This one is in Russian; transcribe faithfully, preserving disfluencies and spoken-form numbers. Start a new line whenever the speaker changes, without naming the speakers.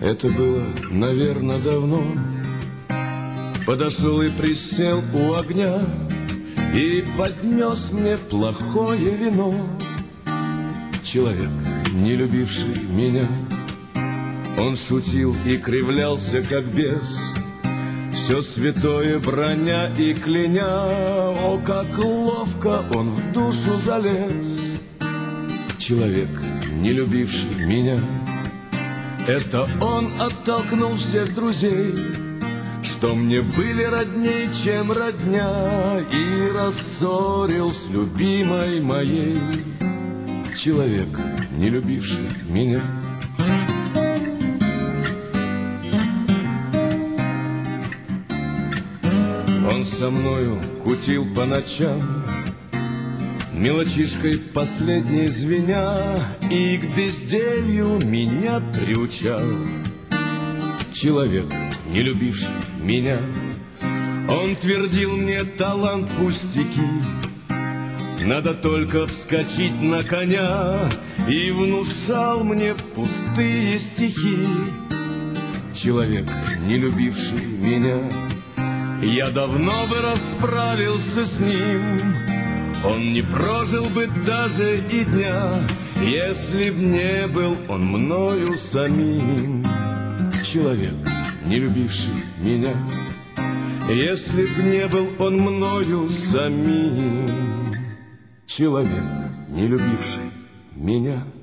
Это было, наверное, давно. Подошел и присел у огня и поднес мне плохое вино. Человек, не любивший меня, он шутил и кривлялся, как бес, все святое броня и кляня. О, как ловко он в душу залез. Человек, не любивший меня, это он оттолкнул всех друзей, что мне были родней, чем родня, и рассорил с любимой моей. Человек, не любивший меня. Он со мною кутил по ночам, мелочишкой последней звеня, и к безделью меня приучал. Человек, не любивший меня, он твердил мне: талант пустяки, надо только вскочить на коня, и внушал мне пустые стихи. Человек, не любивший меня, я давно бы расправился с ним, он не прожил бы даже и дня, если б не был он мною самим. Человек, не любивший меня, если б не был он мною самим. Человек, не любивший меня.